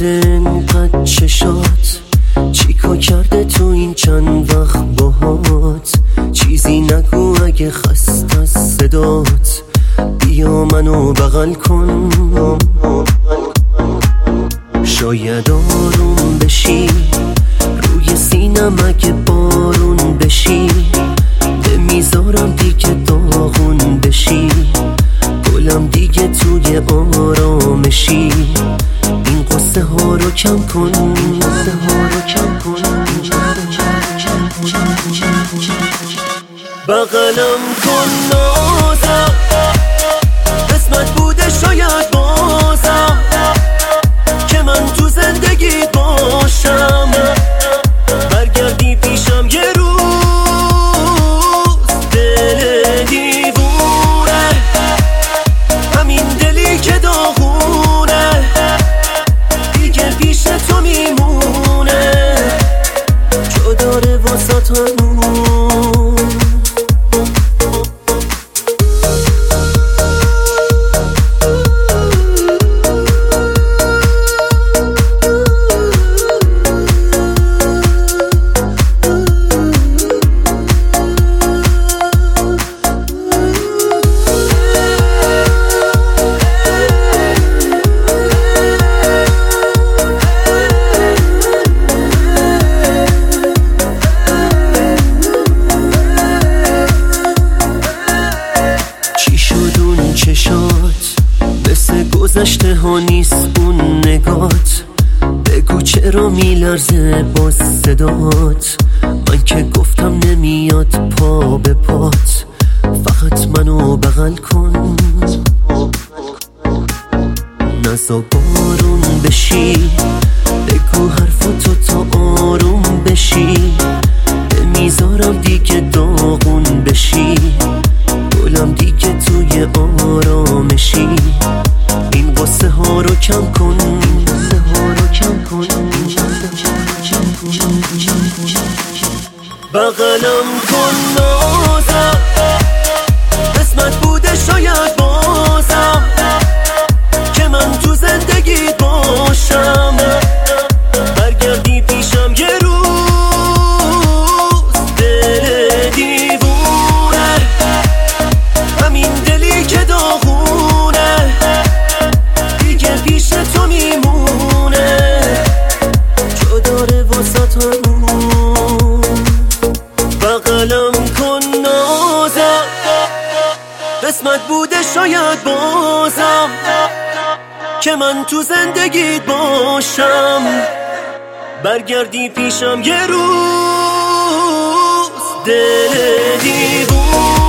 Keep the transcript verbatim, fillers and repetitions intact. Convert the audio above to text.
شده انقدر چشات؟ چیکار کرده تو این چند وقت باهات؟ چیزی نگو اگه خست از صدات، بیا منو بغل کن، شاید آروم بشی روی سینم اگه بارون بشی، نمیذارم دیگه داغون بشی، گلم دیگه توی آرامشی، این قصه ها رو کم کن، این قصه ها رو کم کن، بغلم کن نازم، قسمت بوده شاید بازم که من تو زندگی باشم، برگردی پیشم یه روز، دل دیوونه همین دلی که داغونه دیگه پیش تو میمونه، جا داره واسه تو چشات مثل گذشته ها نیست اون نگات، بگو چرا میلرزه با صدات، من که گفتم نمیاد پا به پات، فقط منو بغل کن، نزا بارون بشی، بگو حرفاتو تا آروم بشی، نمیذارم دیگه داغون بشی، گلم دیگه توی آرامشی، این قصه ها رو کم کن، این قصه ها رو کم کن، بغلم کن نازم، قسمت بوده شاید بازم که من تو زندگی باشم، برگردی پیشم یه روز، دل دیوونه همین دلی که داغونه دیگه پیش تو میمونه، جا داره واسه تو، بغلم کن نازم، قسمت بوده شاید بازم که من تو زندگیت باشم، برگردی پیشم یه روز، دل دیوونه